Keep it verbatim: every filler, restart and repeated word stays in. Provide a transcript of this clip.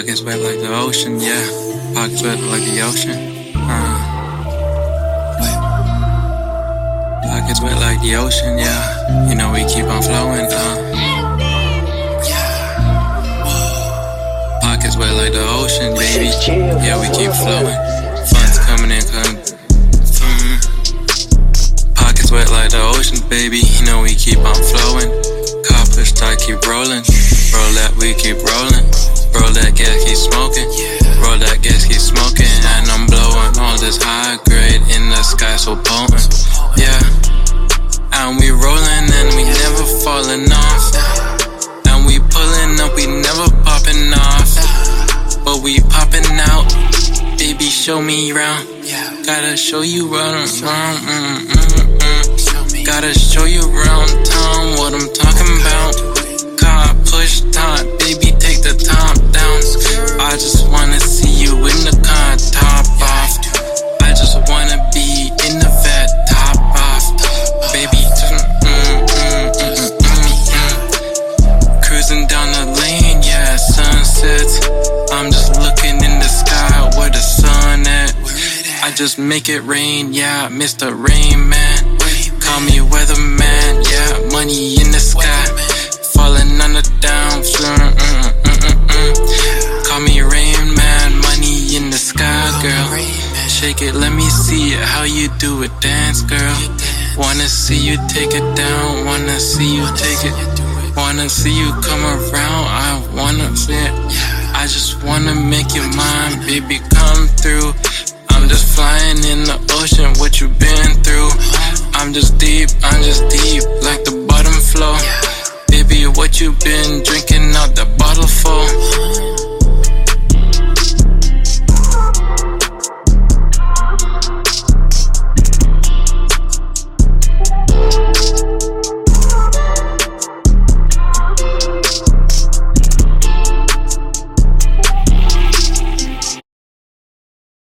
Pockets wet like the ocean, yeah. Pockets wet like the ocean. Uh. Pockets wet like the ocean, yeah. You know we keep on flowing, uh. Pockets wet like the ocean, baby. Yeah, we keep flowing. Funds coming in, come. Mm-hmm. Pockets wet like the ocean, baby. You know we keep on flowing. Car push start, keep rolling. Roll that, we keep rolling. Roll that gas, keep smoking. Roll that gas, keep smoking. And I'm blowing all this high grade in the sky, so potent. Yeah. And we rolling and we never falling off. And we pulling up, we never popping off. But we popping out. Baby, show me round. Gotta show you round. Mm, mm, mm, mm. Gotta show you round town what I'm talking about. Car push top, baby, take the top down. I just wanna see you in the car, top off. I just wanna be in the vet, top off. Baby, mm, mm, mm, mm, mm, mm. Cruising down the lane, yeah, sunsets. I'm just looking in the sky where the sun at. I just make it rain, yeah, Mister Rain Man. Call me weatherman, yeah, money in the sky. Falling on the down, mm, mm, mm, mm, mm. Call me Rain Man, money in the sky, girl. Shake it, let me see it, how you do it, dance, girl. Wanna see you take it down, wanna see you take it. Wanna see you come around, I wanna see it. I just wanna make you mine, baby, come through. I'm just flying in the ocean, what you been through. I'm just deep, I'm just deep, like the bottom floor. Baby, what you been drinking out the bottle for?